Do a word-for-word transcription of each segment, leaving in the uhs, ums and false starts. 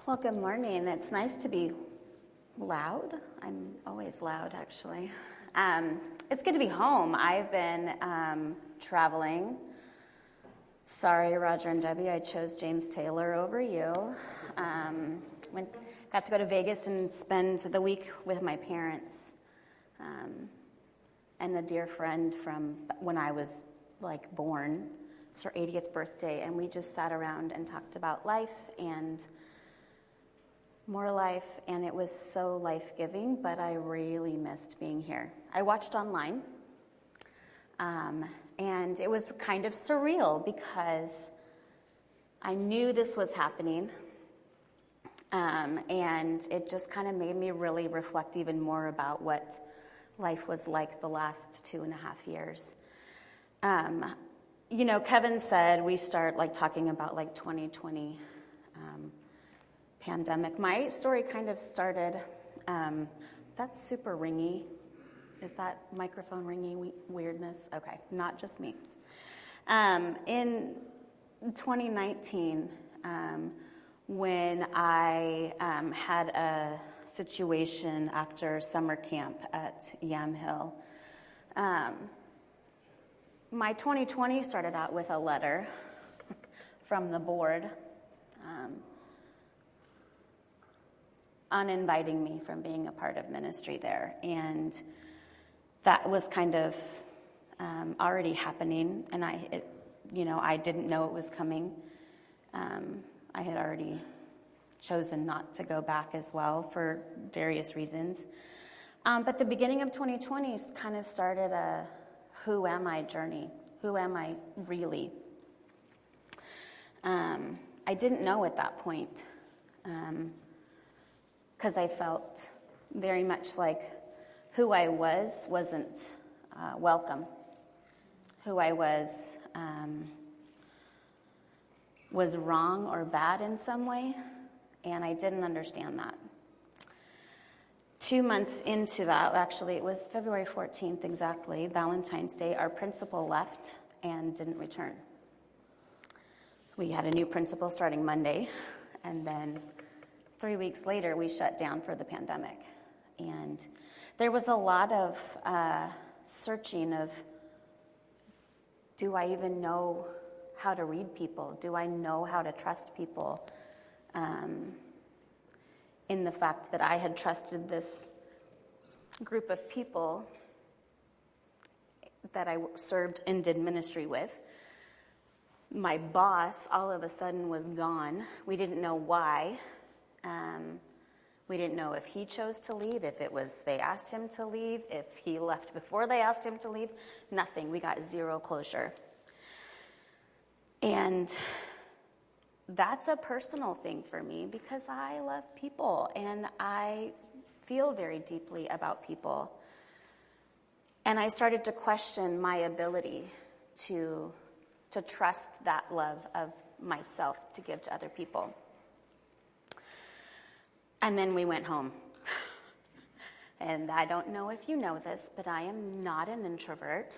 Well, good morning. It's nice to be loud. I'm always loud, actually. Um, it's good to be home. I've been um, traveling. Sorry, Roger and Debbie, I chose James Taylor over you. Um, went, got to go to Vegas and spend the week with my parents um, and a dear friend from when I was like born. It was her eightieth birthday, and we just sat around and talked about life and more life, and it was so life-giving, but I really missed being here. I watched online, um, and it was kind of surreal because I knew this was happening, um, and it just kind of made me really reflect even more about what life was like the last two and a half years. Um, you know, Kevin said we start like talking about like twenty twenty um, pandemic. My story kind of started, um, that's super ringy. Is that microphone ringy we- weirdness? Okay, not just me. Um, in twenty nineteen, um, when I um, had a situation after summer camp at Yamhill, um, my twenty twenty started out with a letter from the board um, uninviting me from being a part of ministry there. And that was kind of um, already happening, and I, it, you know, I didn't know it was coming. Um, I had already chosen not to go back as well for various reasons. Um, but the beginning of twenty twenty kind of started a who am I journey. Who am I really? Um, I didn't know at that point. Um, because I felt very much like who I was wasn't uh, welcome. Who I was um, was wrong or bad in some way, and I didn't understand that. Two months into that, actually it was February fourteenth exactly, Valentine's Day, our principal left and didn't return. We had a new principal starting Monday, and then Three weeks later, we shut down for the pandemic. And there was a lot of uh, searching of, do I even know how to read people? Do I know how to trust people? Um, in the fact that I had trusted this group of people that I served and did ministry with. My boss all of a sudden was gone. We didn't know why. Um, we didn't know if he chose to leave, if it was they asked him to leave, if he left before they asked him to leave. Nothing. We got zero closure. And that's a personal thing for me because I love people and I feel very deeply about people. And I started to question my ability to, to trust that love of myself to give to other people. And then we went home. And I don't know if you know this, but I am not an introvert.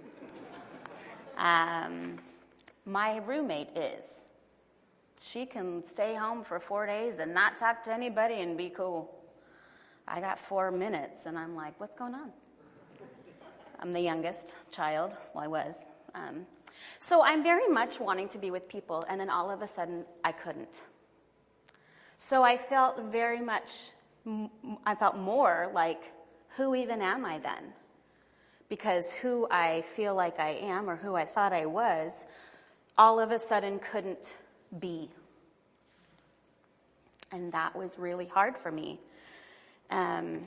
Um, my roommate is. She can stay home for four days and not talk to anybody and be cool. I got four minutes, and I'm like, what's going on? I'm the youngest child. Well, I was. Um, so I'm very much wanting to be with people, and then all of a sudden, I couldn't. So I felt very much, I felt more like, who even am I then? Because who I feel like I am or who I thought I was, all of a sudden couldn't be. And that was really hard for me. Um,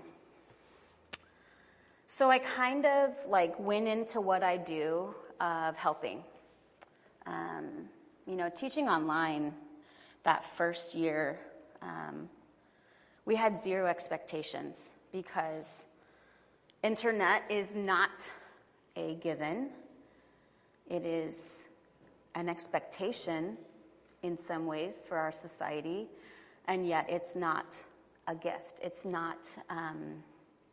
so I kind of like went into what I do of helping. Um, you know, teaching online that first year, Um, we had zero expectations because internet is not a given. It is an expectation in some ways for our society, and yet it's not a gift. It's not um,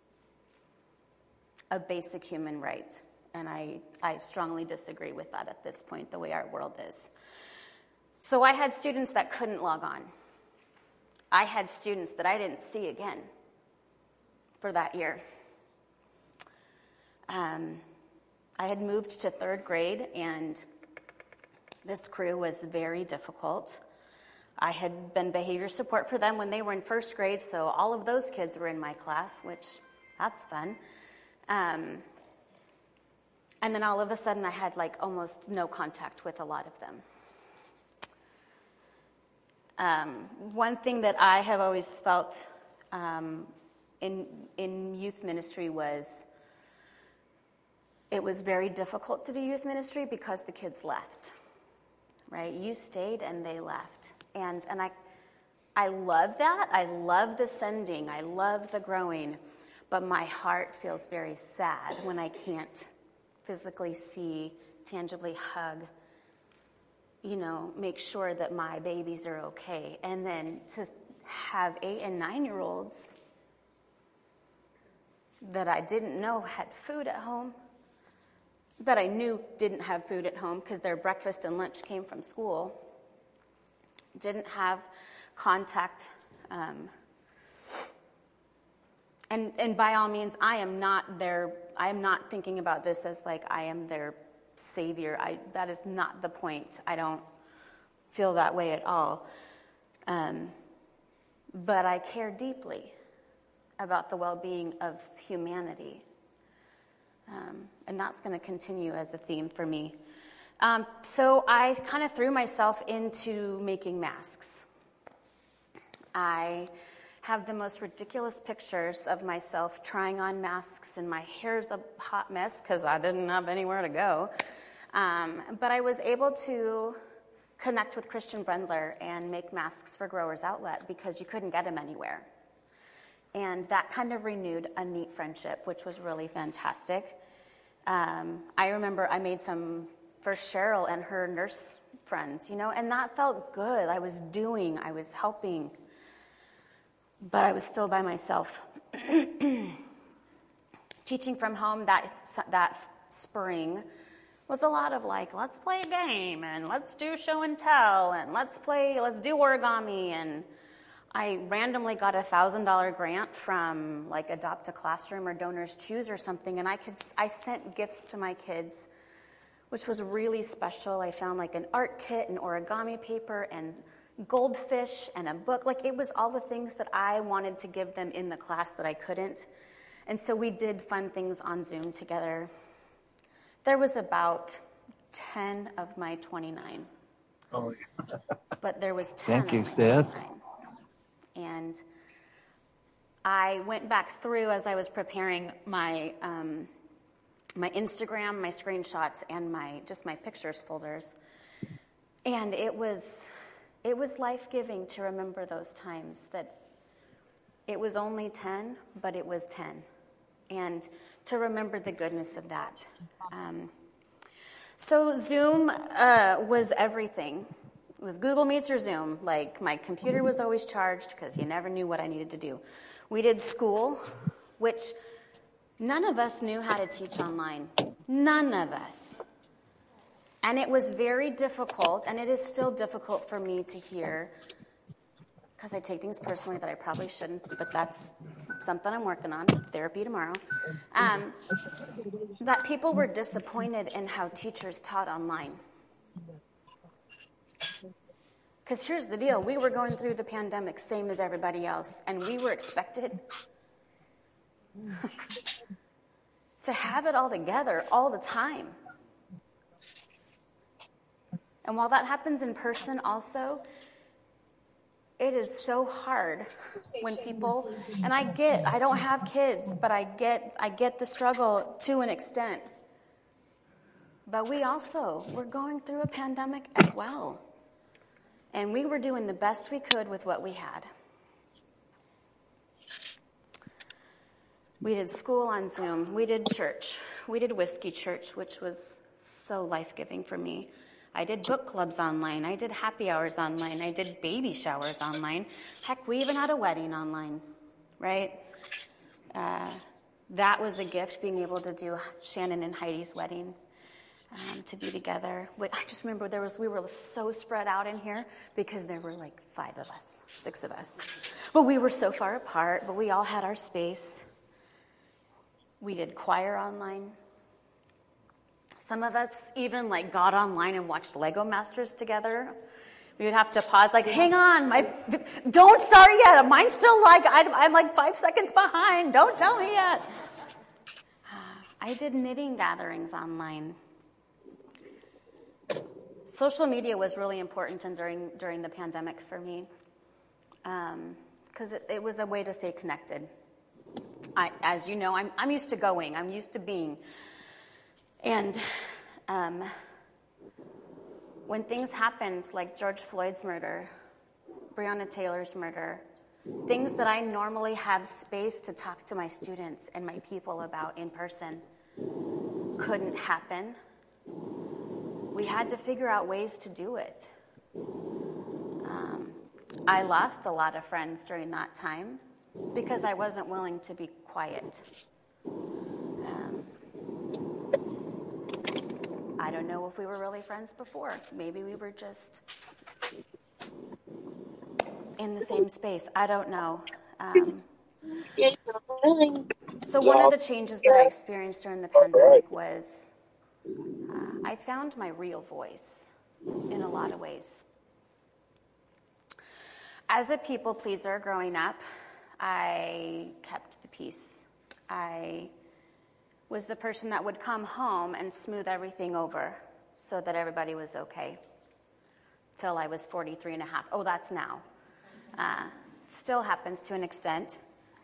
a basic human right, and I, I strongly disagree with that at this point, the way our world is. So I had students that couldn't log on. I had students that I didn't see again for that year. Um, I had moved to third grade, and this crew was very difficult. I had been behavior support for them when they were in first grade, so all of those kids were in my class, which, that's fun. Um, and then all of a sudden, I had like almost no contact with a lot of them. Um, one thing that I have always felt um, in in youth ministry was it was very difficult to do youth ministry because the kids left, right? You stayed and they left. And and I I love that. I love the sending. I love the growing. But my heart feels very sad when I can't physically see, tangibly hug, you know, make sure that my babies are okay. And then to have eight and nine-year-olds that I didn't know had food at home, that I knew didn't have food at home because their breakfast and lunch came from school, didn't have contact. Um, and, and by all means, I am not their, I am not thinking about this as like I am their savior. I, that is not the point. I don't feel that way at all. Um, but I care deeply about the well-being of humanity. Um, and that's going to continue as a theme for me. Um, so I kind of threw myself into making masks. I have the most ridiculous pictures of myself trying on masks, and my hair's a hot mess because I didn't have anywhere to go. Um, but I was able to connect with Christian Brendler and make masks for Growers Outlet because you couldn't get them anywhere. And that kind of renewed a neat friendship, which was really fantastic. Um, I remember I made some for Cheryl and her nurse friends, you know, and that felt good. I was doing, I was helping, but I was still by myself. Teaching from home that that spring was a lot of like, let's play a game, and let's do show and tell, and let's play, let's do origami, and I randomly got a thousand dollar grant from like Adopt a Classroom or Donors Choose or something, and I could I sent gifts to my kids, which was really special. I found like an art kit and origami paper and goldfish and a book. Like it was all the things that I wanted to give them in the class that I couldn't. And so we did fun things on Zoom together. There was about ten of my twenty-nine. Oh, yeah. But there was ten Thank you, of my Seth. twenty-nine. And I went back through as I was preparing my um, my Instagram, my screenshots, and my just my pictures folders. And it was it was life-giving to remember those times that it was only ten, but it was ten. And to remember the goodness of that. Um, so Zoom uh, was everything. It was Google Meets or Zoom. Like, my computer was always charged because you never knew what I needed to do. We did school, which none of us knew how to teach online. None of us. And it was very difficult, and it is still difficult for me to hear, because I take things personally that I probably shouldn't, but that's something I'm working on, therapy tomorrow, um, that people were disappointed in how teachers taught online. Because here's the deal. We were going through the pandemic same as everybody else, and we were expected to have it all together all the time. And while that happens in person also, it is so hard when people, and I get, I don't have kids, but I get, I get the struggle to an extent. But we also, we're going through a pandemic as well. And we were doing the best we could with what we had. We did school on Zoom. We did church. We did Whiskey Church, which was so life-giving for me. I did book clubs online. I did happy hours online. I did baby showers online. Heck, we even had a wedding online, right? Uh, that was a gift, being able to do Shannon and Heidi's wedding. um, to be together. I just remember there was we were so spread out in here because there were like five of us, six of us. But we were so far apart, but we all had our space. We did choir online. Some of us even like got online and watched Lego Masters together. We would have to pause, like, hang on, my, don't start yet. Mine's still like, I'm, I'm like five seconds behind. Don't tell me yet. I did knitting gatherings online. Social media was really important in during during the pandemic for me, because um, it, it was a way to stay connected. I, as you know, I'm I'm used to going. I'm used to being. And um, when things happened, like George Floyd's murder, Breonna Taylor's murder, things that I normally have space to talk to my students and my people about in person couldn't happen. We had to figure out ways to do it. Um, I lost a lot of friends during that time because I wasn't willing to be quiet. Um, I don't know if we were really friends before. Maybe we were just in the same space. I don't know. Um, so one of the changes that I experienced during the pandemic was uh, I found my real voice in a lot of ways. As a people pleaser growing up, I kept the peace. I was the person that would come home and smooth everything over so that everybody was okay. Till I was forty-three and a half. Oh, that's now. Uh, still happens to an extent.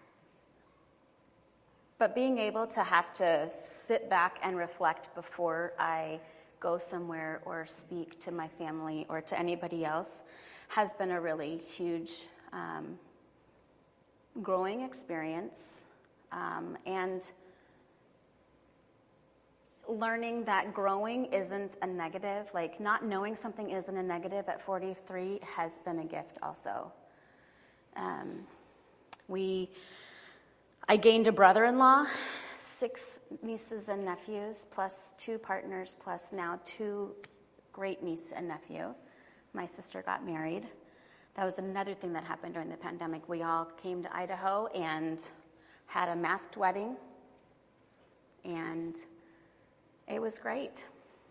But being able to have to sit back and reflect before I go somewhere or speak to my family or to anybody else has been a really huge um, growing experience. Um, and learning that growing isn't a negative, like not knowing something isn't a negative at forty-three has been a gift also. Um, we, I gained a brother-in-law, six nieces and nephews, plus two partners, plus now two great niece and nephew. My sister got married. That was another thing that happened during the pandemic. We all came to Idaho and had a masked wedding, and it was great.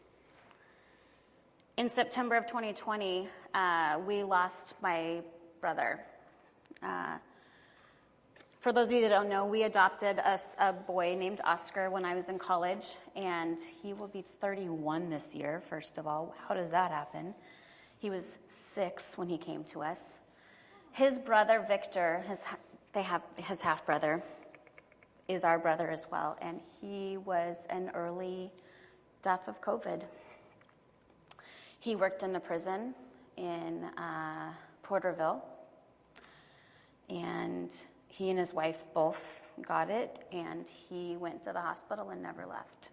In September of twenty twenty, uh, we lost my brother. Uh, for those of you that don't know, we adopted a, a boy named Oscar when I was in college, and he will be thirty-one this year, first of all. How does that happen? He was six when he came to us. His brother, Victor, his, they have, his half-brother, is our brother as well, and he was an early death of COVID. He worked in a prison in uh, Porterville, and he and his wife both got it, and he went to the hospital and never left.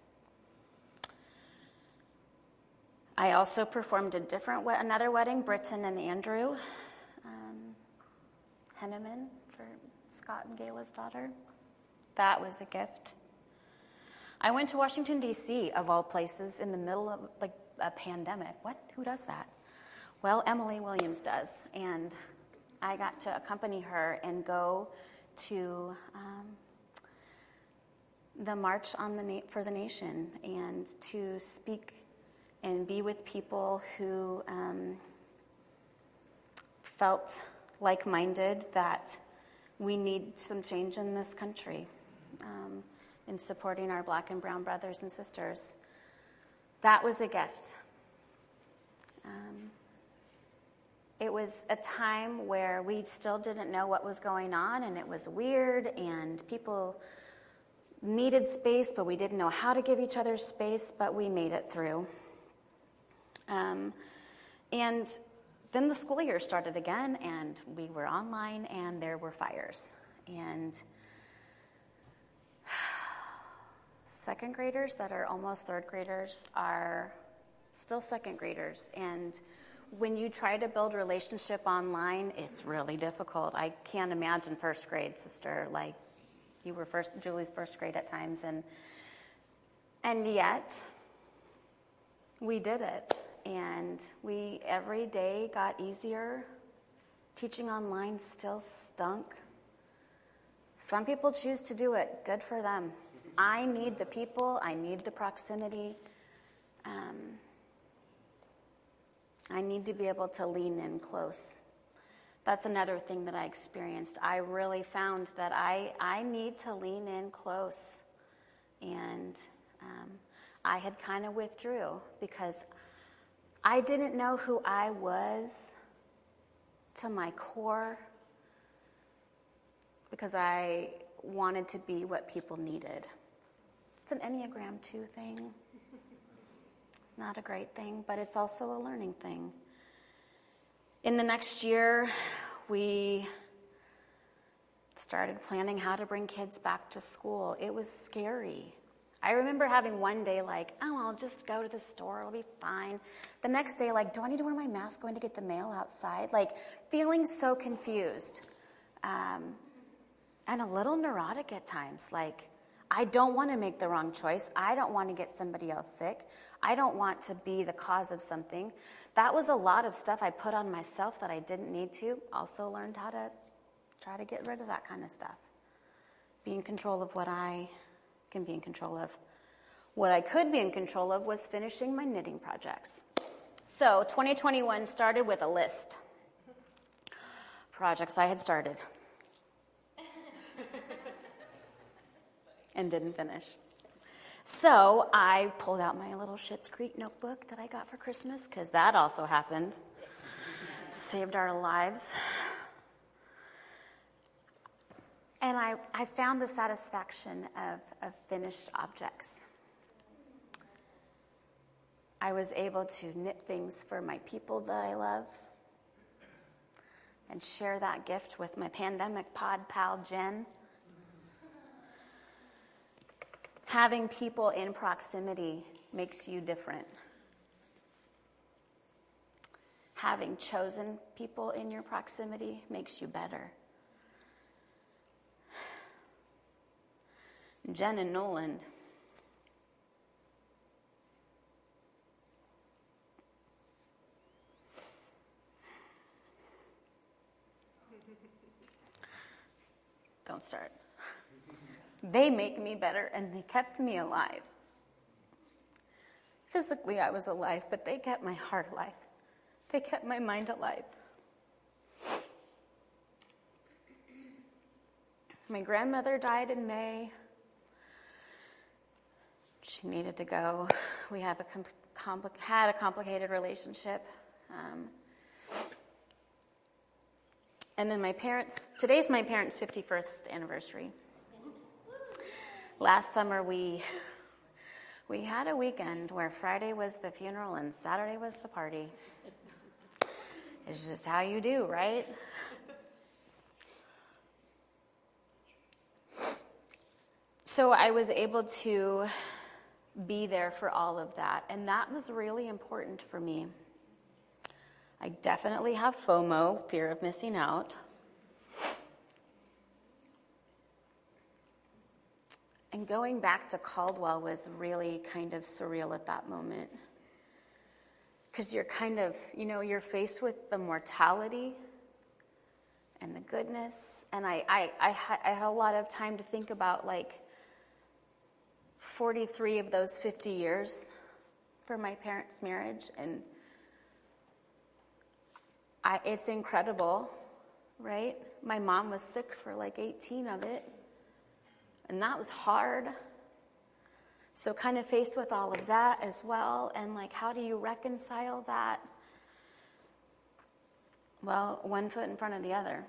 I also performed a different, another wedding, Britton and Andrew um, Henneman for Scott and Gayla's daughter. That was a gift. I went to Washington, D C, of all places, in the middle of like a pandemic. What? Who does that? Well, Emily Williams does. And I got to accompany her and go to um, the March on the Na- for the Nation and to speak and be with people who um, felt like-minded that we need some change in this country. Um, in supporting our black and brown brothers and sisters. That was a gift. Um, it was a time where we still didn't know what was going on, and it was weird, and people needed space, but we didn't know how to give each other space, but we made it through. Um, and then the school year started again, and we were online, and there were fires. And second graders that are almost third graders are still second graders. And when you try to build relationship online, it's really difficult. I can't imagine first grade, sister. Like, you were first, Julie's first grade at times. And and yet, we did it. And we every day got easier. Teaching online still stunk. Some people choose to do it. Good for them. I need the people. I need the proximity. Um, I need to be able to lean in close. That's another thing that I experienced. I really found that I, I need to lean in close. And um, I had kind of withdrew because I didn't know who I was to my core, because I wanted to be what people needed. It's an Enneagram two thing. Not a great thing, but it's also a learning thing. In the next year, we started planning how to bring kids back to school. It was scary. I remember having one day like, oh, I'll just go to the store, it'll be fine. The next day, like, do I need to wear my mask going to get the mail outside? Like, feeling so confused. Um, and a little neurotic at times. Like, I don't want to make the wrong choice. I don't want to get somebody else sick. I don't want to be the cause of something. That was a lot of stuff I put on myself that I didn't need to. Also learned how to try to get rid of that kind of stuff. Be in control of what I can be in control of. What I could be in control of was finishing my knitting projects. So twenty twenty-one started with a list. Projects I had started. And didn't finish. So I pulled out my little Schitt's Creek notebook that I got for Christmas, because that also happened. Saved our lives. And I, I found the satisfaction of, of finished objects. I was able to knit things for my people that I love and share that gift with my pandemic pod pal, Jen. Having people in proximity makes you different. Having chosen people in your proximity makes you better. Jen and Noland. Don't start. They make me better, and they kept me alive. Physically, I was alive, but they kept my heart alive. They kept my mind alive. My grandmother died in May. She needed to go. We have a com- compli- had a complicated relationship. Um, and then my parents, today's my parents' fifty-first anniversary. Last summer, we we had a weekend where Friday was the funeral and Saturday was the party. It's just how you do, right? So I was able to be there for all of that, and that was really important for me. I definitely have FOMO, fear of missing out. And going back to Caldwell was really kind of surreal at that moment. Because you're kind of, you know, you're faced with the mortality and the goodness. And I, I, I, had, I had a lot of time to think about, like, forty-three of those fifty years for my parents' marriage. And I, it's incredible, right? My mom was sick for like eighteen of it. And that was hard. So kind of faced with all of that as well. And like, how do you reconcile that? Well, one foot in front of the other.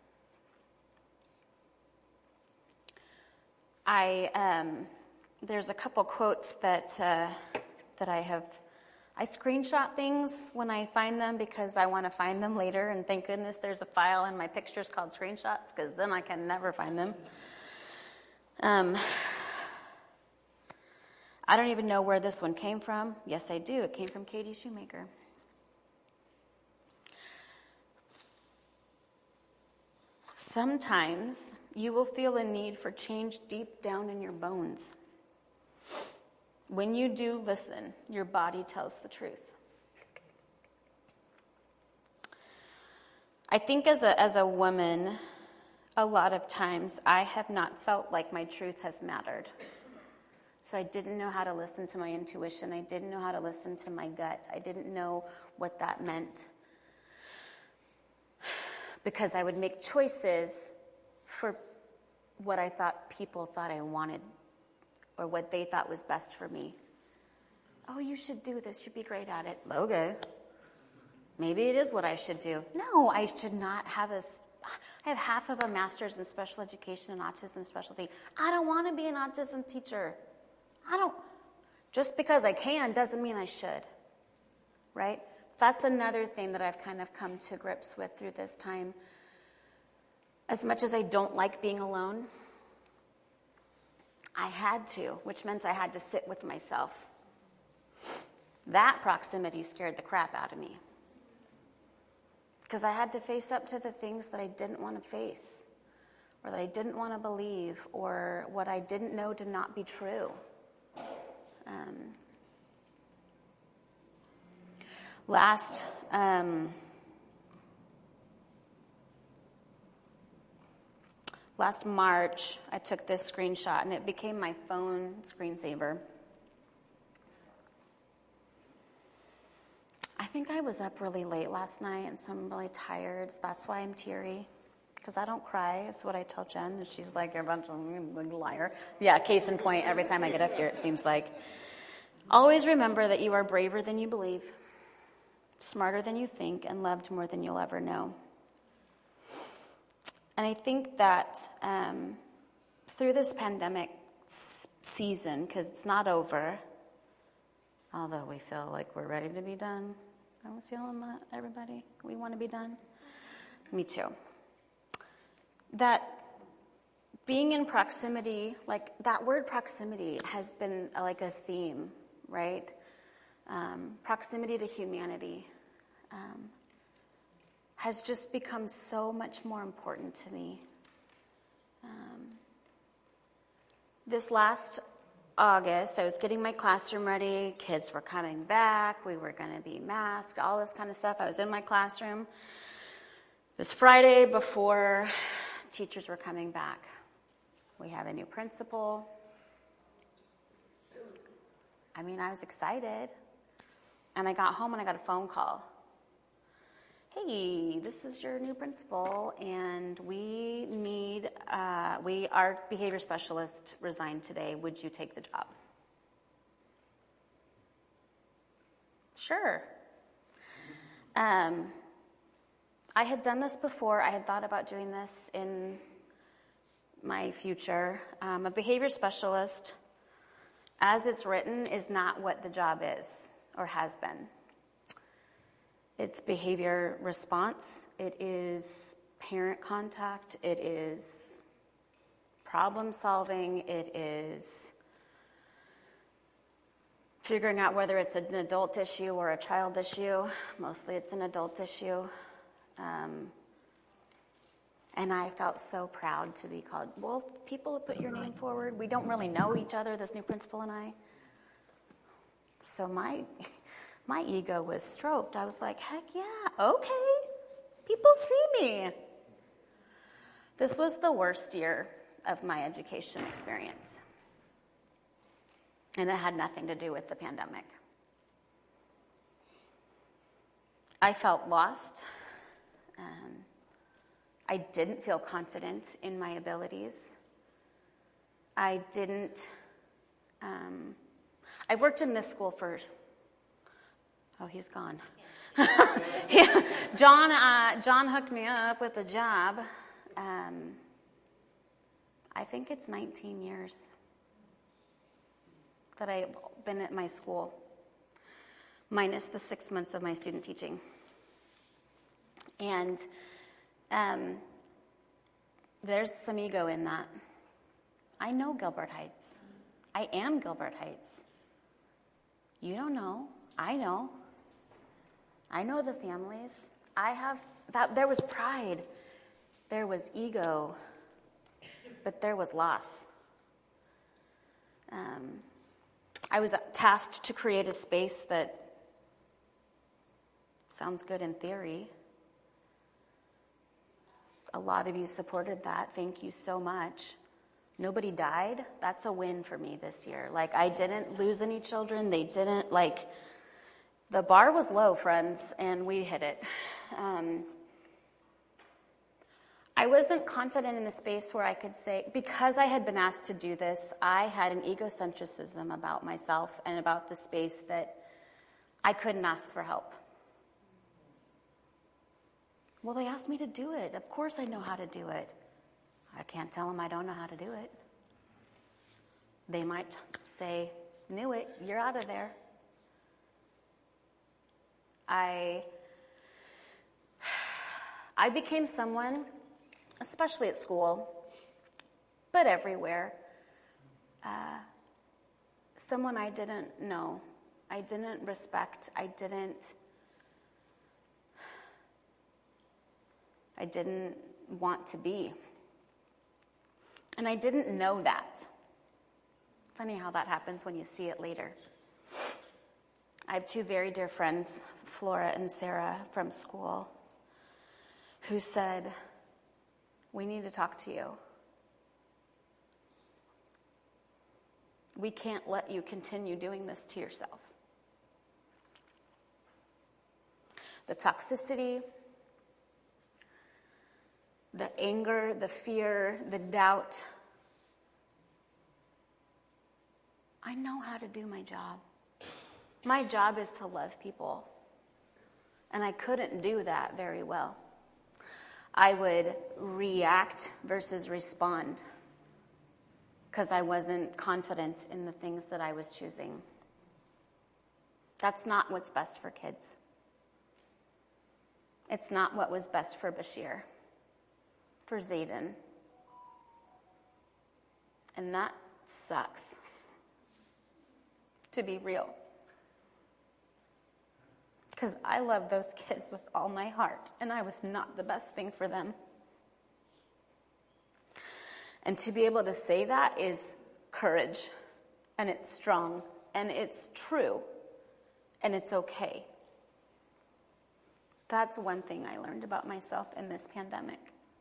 I, um, there's a couple quotes that, uh, that I have, I screenshot things when I find them because I want to find them later. And thank goodness there's a file in my pictures called screenshots, because then I can never find them. Um, I don't even know where this one came from. Yes, I do. It came from Katie Shoemaker. Sometimes you will feel a need for change deep down in your bones. When you do listen, your body tells the truth. I think as a as a woman, a lot of times I have not felt like my truth has mattered. So I didn't know how to listen to my intuition. I didn't know how to listen to my gut. I didn't know what that meant. Because I would make choices for what I thought people thought I wanted or what they thought was best for me. Oh, you should do this. You'd be great at it. Okay. Maybe it is what I should do. No, I should not have a... I have half of a master's in special education and autism specialty. I don't want to be an autism teacher. I don't... Just because I can doesn't mean I should. Right? That's another thing that I've kind of come to grips with through this time. As much as I don't like being alone, I had to, which meant I had to sit with myself. That proximity scared the crap out of me. Because I had to face up to the things that I didn't want to face, or that I didn't want to believe, or what I didn't know to not be true. Um, last... Um, Last March, I took this screenshot, and it became my phone screensaver. I think I was up really late last night, and so I'm really tired. So that's why I'm teary, because I don't cry. It's what I tell Jen, and she's like, you're a bunch of a liar. Yeah, case in point, every time I get up here, it seems like. Always remember that you are braver than you believe, smarter than you think, and loved more than you'll ever know. And I think that um, through this pandemic s- season, because it's not over, although we feel like we're ready to be done. Are we feeling that, everybody? We want to be done? Me too. That being in proximity, like that word proximity has been uh, like a theme, right? Um, proximity to humanity. Um, has just become so much more important to me. Um, this last August, I was getting my classroom ready. Kids were coming back. We were going to be masked, all this kind of stuff. I was in my classroom. It was Friday before teachers were coming back. We have a new principal. I mean, I was excited. And I got home and I got a phone call. Hey, this is your new principal, and we need, uh, we, our behavior specialist resigned today. Would you take the job? Sure. Um, I had done this before. I had thought about doing this in my future. Um, a behavior specialist, as it's written, is not what the job is or has been. It's behavior response. It is parent contact. It is problem solving. It is figuring out whether it's an adult issue or a child issue. Mostly it's an adult issue. Um, and I felt so proud to be called, well, people have put your name forward. We don't really know each other, this new principal and I. So my... My ego was stroked. I was like, heck yeah, okay. People see me. This was the worst year of my education experience. And it had nothing to do with the pandemic. I felt lost. Um, I didn't feel confident in my abilities. I didn't... Um, I've worked in this school for... Oh, he's gone. yeah. John uh, John hooked me up with a job. Um, I think it's nineteen years that I've been at my school, minus the six months of my student teaching. And um, there's some ego in that. I know Gilbert Heights. I am Gilbert Heights. You don't know. I know. I know the families. I have that. There was pride. There was ego. But there was loss. Um, I was tasked to create a space that sounds good in theory. A lot of you supported that. Thank you so much. Nobody died. That's a win for me this year. Like, I didn't lose any children. They didn't, like, the bar was low, friends, and we hit it. Um, I wasn't confident in the space where I could say, because I had been asked to do this, I had an egocentrism about myself and about the space that I couldn't ask for help. Well, they asked me to do it. Of course I know how to do it. I can't tell them I don't know how to do it. They might say, knew it, you're out of there. I, I became someone, especially at school, but everywhere, uh, someone I didn't know, I didn't respect, I didn't, I didn't want to be. And I didn't know that. Funny how that happens when you see it later. I have two very dear friends, Flora and Sarah, from school, who said, we need to talk to you. We can't let you continue doing this to yourself. The toxicity, the anger, the fear, the doubt. I know how to do my job. My job is to love people. And I couldn't do that very well. I would react versus respond because I wasn't confident in the things that I was choosing. That's not what's best for kids. It's not what was best for Bashir, for Zayden. And that sucks, to be real. Because I love those kids with all my heart, and I was not the best thing for them. And to be able to say that is courage, and it's strong, and it's true, and it's okay. That's one thing I learned about myself in this pandemic.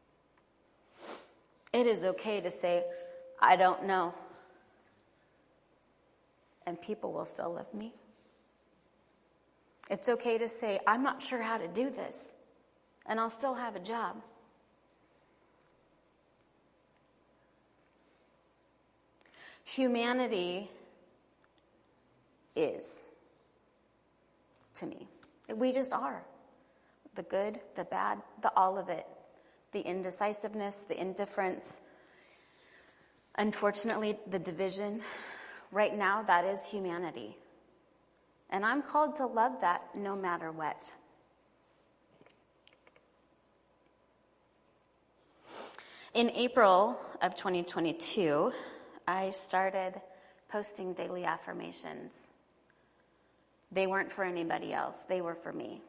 It is okay to say, I don't know, and people will still love me. It's okay to say, I'm not sure how to do this, and I'll still have a job. Humanity is, to me. We just are. The good, the bad, the all of it. The indecisiveness, the indifference. Unfortunately, the division. Right now, that is humanity. And I'm called to love that no matter what. In April of twenty twenty-two, I started posting daily affirmations. They weren't for anybody else. They were for me.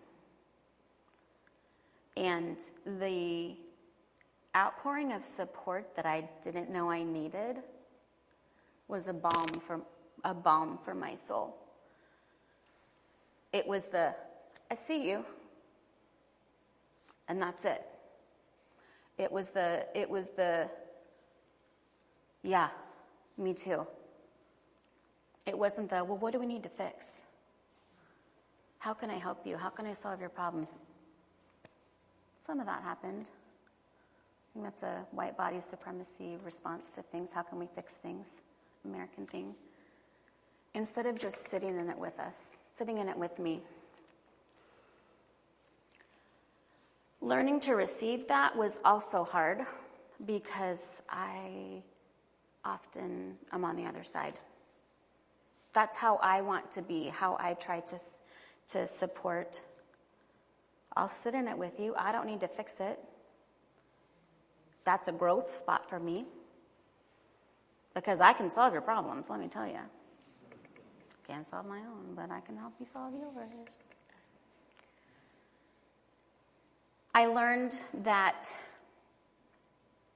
And the outpouring of support that I didn't know I needed was a balm for, a balm for my soul. It was the, I see you, and that's it. It was the, it was the, yeah, me too. It wasn't the, well, what do we need to fix? How can I help you? How can I solve your problem? Some of that happened. I think that's a white body supremacy response to things. How can we fix things? American thing. Instead of just sitting in it with us. Sitting in it with me. Learning to receive that was also hard because I often am on the other side. That's how I want to be, how I try to, to support. I'll sit in it with you. I don't need to fix it. That's a growth spot for me because I can solve your problems, let me tell you. Can't solve my own, but I can help you solve yours. I learned that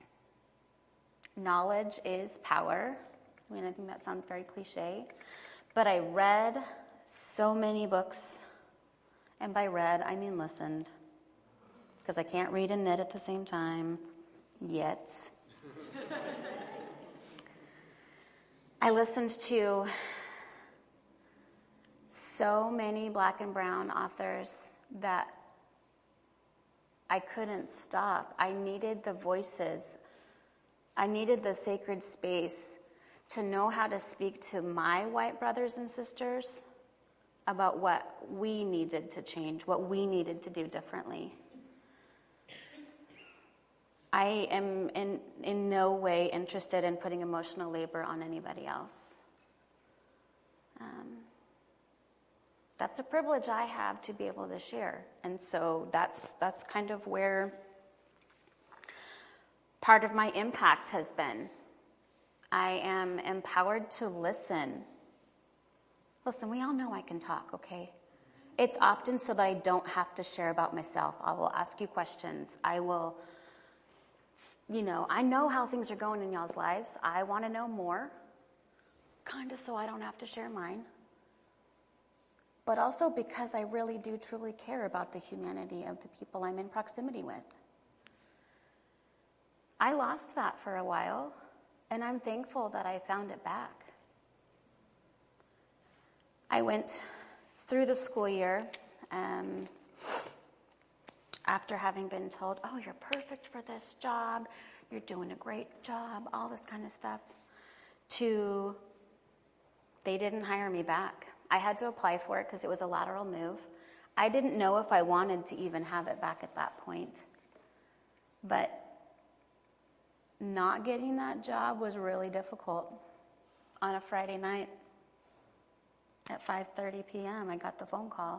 knowledge is power. I mean, I think that sounds very cliche, But I read so many books, and by read, I mean listened, because I can't read and knit at the same time, yet. I listened to so many Black and brown authors that I couldn't stop. I needed the voices. I needed the sacred space to know how to speak to my white brothers and sisters about what we needed to change, what we needed to do differently. I am in, in no way interested in putting emotional labor on anybody else. Um, that's a privilege I have to be able to share. And so that's that's kind of where part of my impact has been. I am empowered to listen. Listen, we all know I can talk, okay? It's often so that I don't have to share about myself. I will ask you questions. I will, you know, I know how things are going in y'all's lives. I want to know more, kind of so I don't have to share mine. But also because I really do truly care about the humanity of the people I'm in proximity with. I lost that for a while, and I'm thankful that I found it back. I went through the school year um, after having been told, oh, you're perfect for this job, you're doing a great job, all this kind of stuff, to they didn't hire me back. I had to apply for it because it was a lateral move. I didn't know if I wanted to even have it back at that point. But not getting that job was really difficult. On a Friday night at five thirty p.m., I got the phone call.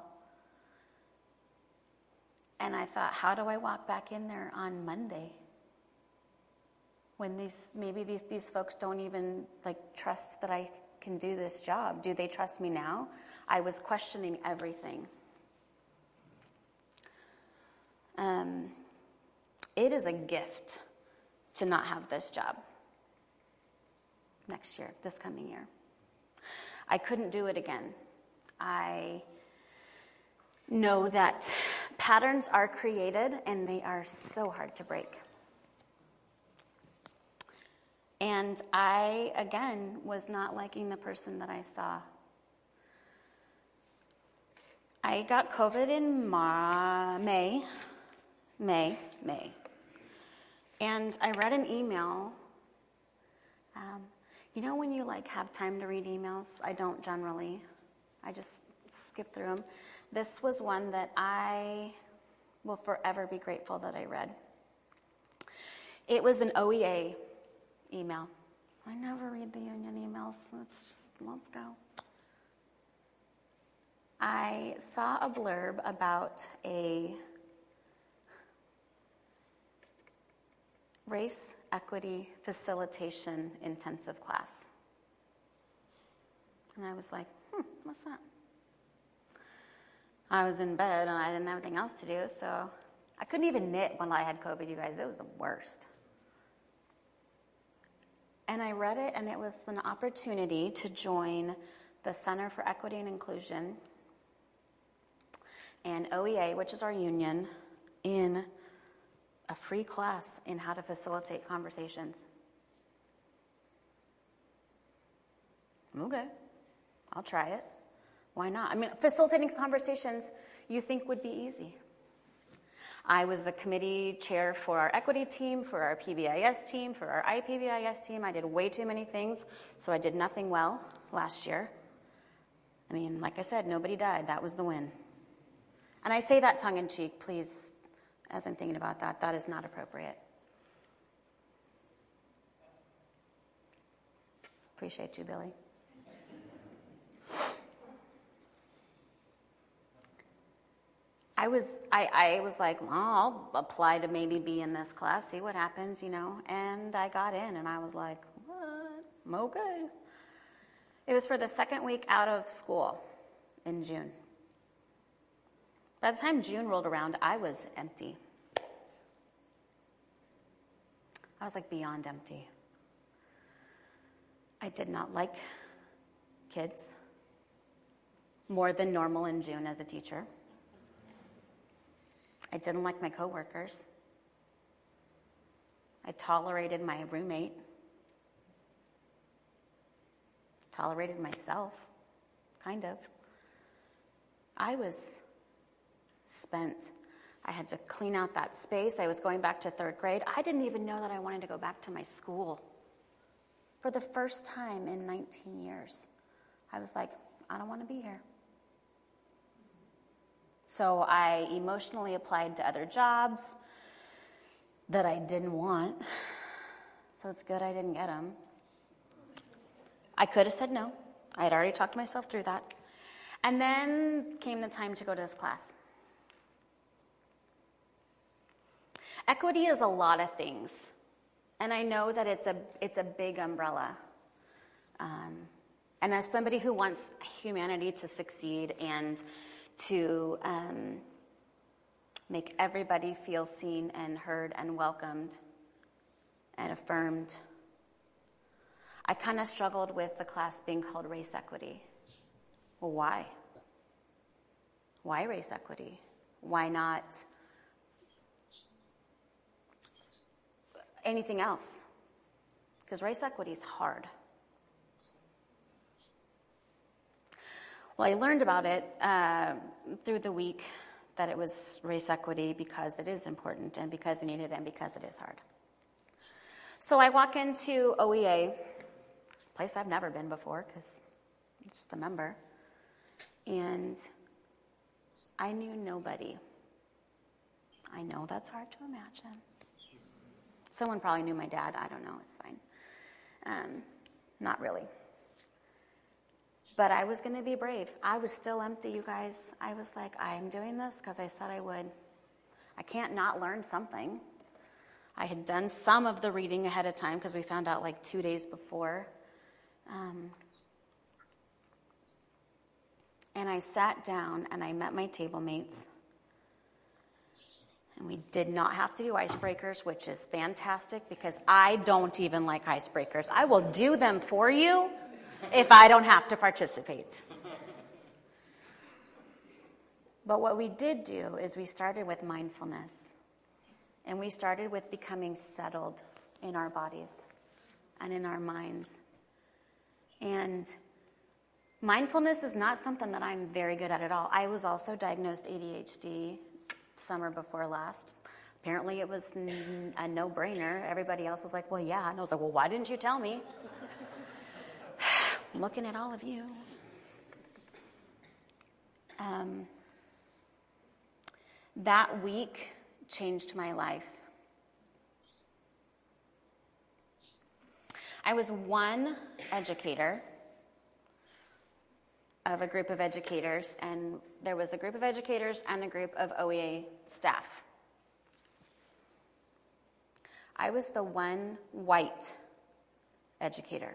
And I thought, how do I walk back in there on Monday? When these maybe these, these folks don't even like trust that I can do this job. Do they trust me now? I was questioning everything. Um, it is a gift to not have this job next year, this coming year. I couldn't do it again. I know that patterns are created and they are so hard to break. And I, again, was not liking the person that I saw. I got COVID in Ma- May, May, May. And I read an email. Um, you know when you like have time to read emails? I don't generally. I just skip through them. This was one that I will forever be grateful that I read. It was an O E A email. I never read the union emails. Let's just, let's go. I saw a blurb about a race equity facilitation intensive class. And I was like, hmm, what's that? I was in bed and I didn't have anything else to do, so I couldn't even knit when I had COVID, you guys. It was the worst. And I read it, and it was an opportunity to join the Center for Equity and Inclusion and O E A, which is our union, in a free class in how to facilitate conversations. Okay, I'll try it. Why not? I mean, facilitating conversations you think would be easy. I was the committee chair for our equity team, for our P B I S team, for our I P B I S team. I did way too many things, so I did nothing well last year. I mean, like I said, nobody died. That was the win. And I say that tongue-in-cheek, please, as I'm thinking about that. That is not appropriate. Appreciate you, Billy. I was I, I was like, well, I'll apply to maybe be in this class, see what happens, you know. And I got in, and I was like, what? Okay. It was for the second week out of school in June. By the time June rolled around, I was empty. I was like beyond empty. I did not like kids. more than normal in June as a teacher. I didn't like my coworkers. I tolerated my roommate. Tolerated myself, kind of. I was spent. I had to clean out that space. I was going back to third grade. I didn't even know that I wanted to go back to my school. For the first time in nineteen years, I was like, I don't want to be here. So I emotionally applied to other jobs that I didn't want. So it's good I didn't get them. I could have said no. I had already talked myself through that. And then came the time to go to this class. Equity is a lot of things. And I know that it's a it's a big umbrella. Um, and as somebody who wants humanity to succeed and to um, make everybody feel seen and heard and welcomed and affirmed, I kind of struggled with the class being called race equity. Well, why? Why race equity? Why not anything else? Because race equity is hard. Well, I learned about it uh, through the week that it was race equity because it is important and because we need it and because it is hard. So I walk into O E A, a place I've never been before because I'm just a member, and I knew nobody. I know that's hard to imagine. Someone probably knew my dad. I don't know. It's fine. Um, not really. But I was going to be brave. I was still empty, you guys. I was like, I'm doing this because I said I would. I can't not learn something. I had done some of the reading ahead of time because we found out like two days before. Um, and I sat down and I met my table mates. And we did not have to do icebreakers, which is fantastic because I don't even like icebreakers. I will do them for you if I don't have to participate. But what we did do is we started with mindfulness. And we started with becoming settled in our bodies and in our minds. And mindfulness is not something that I'm very good at at all. I was also diagnosed A D H D summer before last. Apparently it was n- a no-brainer. Everybody else was like, well, yeah. And I was like, well, why didn't you tell me? I'm looking at all of you. Um, that week changed my life. I was one educator of a group of educators, and there was a group of educators and a group of O E A staff. I was the one white educator.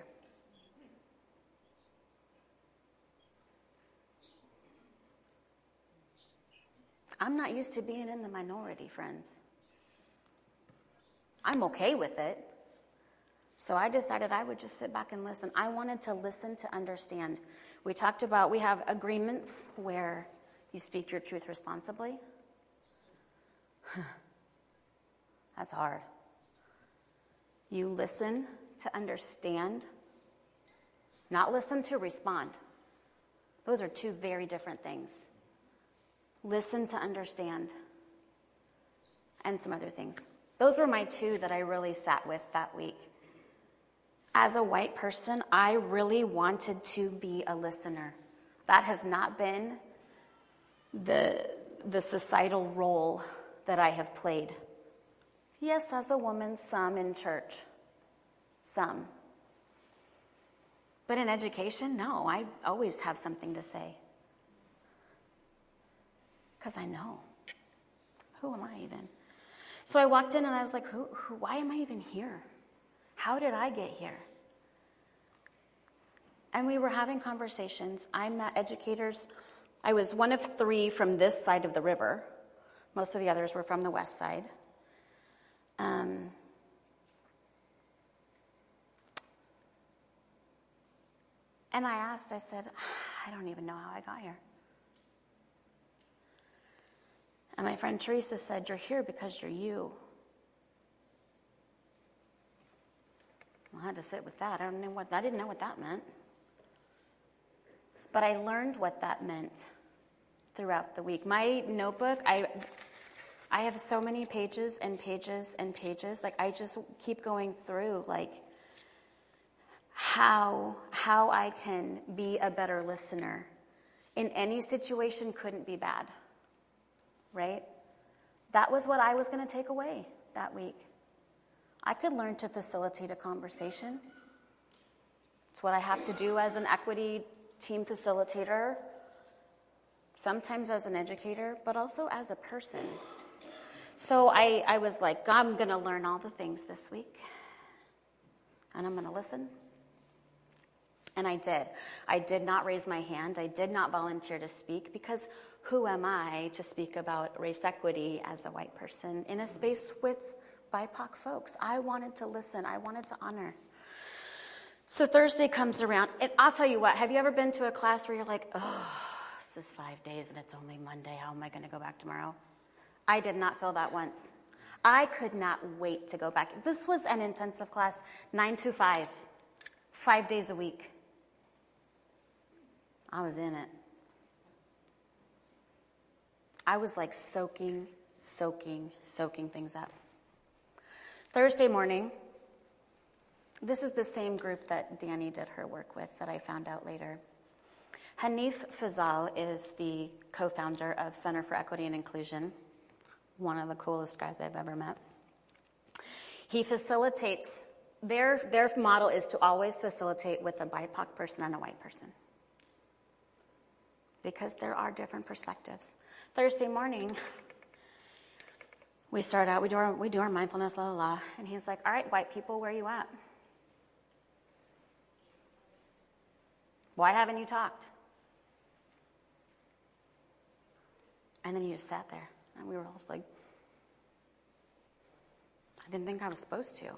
I'm not used to being in the minority, friends. I'm okay with it. So I decided I would just sit back and listen. I wanted to listen to understand. We talked about, we have agreements where you speak your truth responsibly. That's hard. You listen to understand, not listen to respond. Those are two very different things. Listen to understand, and some other things. Those were my two that I really sat with that week. As a white person, I really wanted to be a listener. That has not been the, the societal role that I have played. Yes, as a woman, some in church. Some. But in education, no, I always have something to say. Because I know. Who am I even? So I walked in and I was like, who, who, why am I even here? How did I get here? And we were having conversations. I met educators. I was one of three from this side of the river. Most of the others were from the west side. Um, And I asked, I said, I don't even know how I got here. And my friend Teresa said, you're here because you're you. Well, I had to sit with that. I don't know what I didn't know what that meant. But I learned what that meant throughout the week. My notebook, I I have so many pages and pages and pages. Like I just keep going through like how how I can be a better listener in any situation couldn't be bad. Right? That was what I was going to take away that week. I could learn to facilitate a conversation. It's what I have to do as an equity team facilitator, sometimes as an educator, but also as a person. So I, I was like, I'm going to learn all the things this week, and I'm going to listen. And I did. I did not raise my hand. I did not volunteer to speak, because who am I to speak about race equity as a white person in a space with B I P O C folks? I wanted to listen. I wanted to honor. So Thursday comes around, and I'll tell you what, have you ever been to a class where you're like, oh, this is five days and it's only Monday. How am I going to go back tomorrow? I did not feel that once. I could not wait to go back. This was an intensive class, nine to five, five days a week. I was in it. I was like soaking, soaking, soaking things up. Thursday morning, this is the same group that Danny did her work with that I found out later. Hanif Fazal is the co-founder of Center for Equity and Inclusion, one of the coolest guys I've ever met. He facilitates, their, their model is to always facilitate with a B I P O C person and a white person, because there are different perspectives. Thursday morning, we start out, we do our, we do our mindfulness, la, la, la, and he's like, all right, white people, where are you at? Why haven't you talked? And then he just sat there, and we were all just like, I didn't think I was supposed to.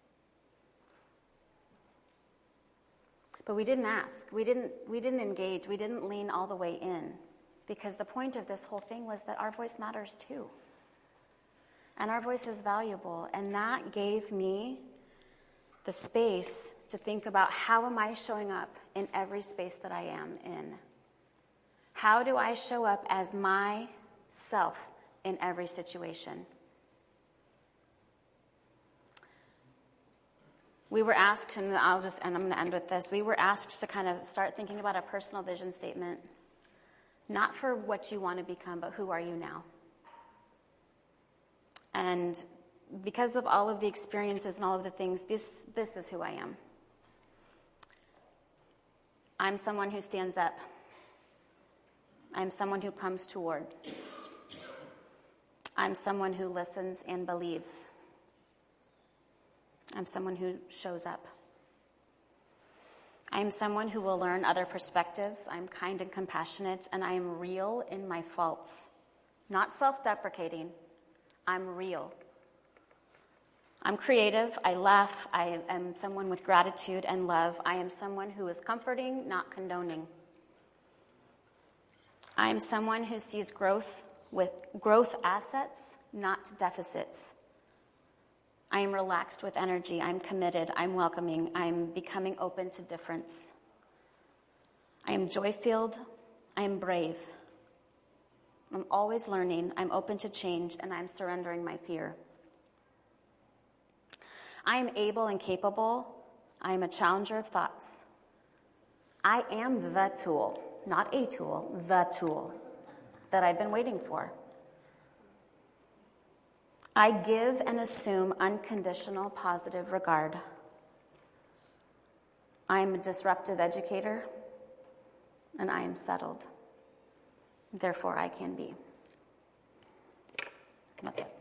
But we didn't ask. We didn't, we didn't engage. We didn't lean all the way in, because the point of this whole thing was that our voice matters too. And our voice is valuable. And that gave me the space to think about, how am I showing up in every space that I am in? How do I show up as myself in every situation? We were asked, and I'll just, and I'm going to end with this, we were asked to kind of start thinking about a personal vision statement, not for what you want to become, but who are you now? And because of all of the experiences and all of the things, this this is who I am. I'm someone who stands up. I'm someone who comes toward. I'm someone who listens and believes. I'm someone who shows up. I'm someone who will learn other perspectives. I'm kind and compassionate, and I am real in my faults. Not self-deprecating. I'm real. I'm creative. I laugh. I am someone with gratitude and love. I am someone who is comforting, not condoning. I am someone who sees growth with growth assets, not deficits. I am relaxed with energy. I'm committed. I'm welcoming. I'm becoming open to difference. I am joy-filled. I am brave. I'm always learning. I'm open to change, and I'm surrendering my fear. I am able and capable. I am a challenger of thoughts. I am the tool, not a tool, the tool that I've been waiting for. I give and assume unconditional positive regard. I am a disruptive educator, and I am settled. Therefore, I can be. That's it.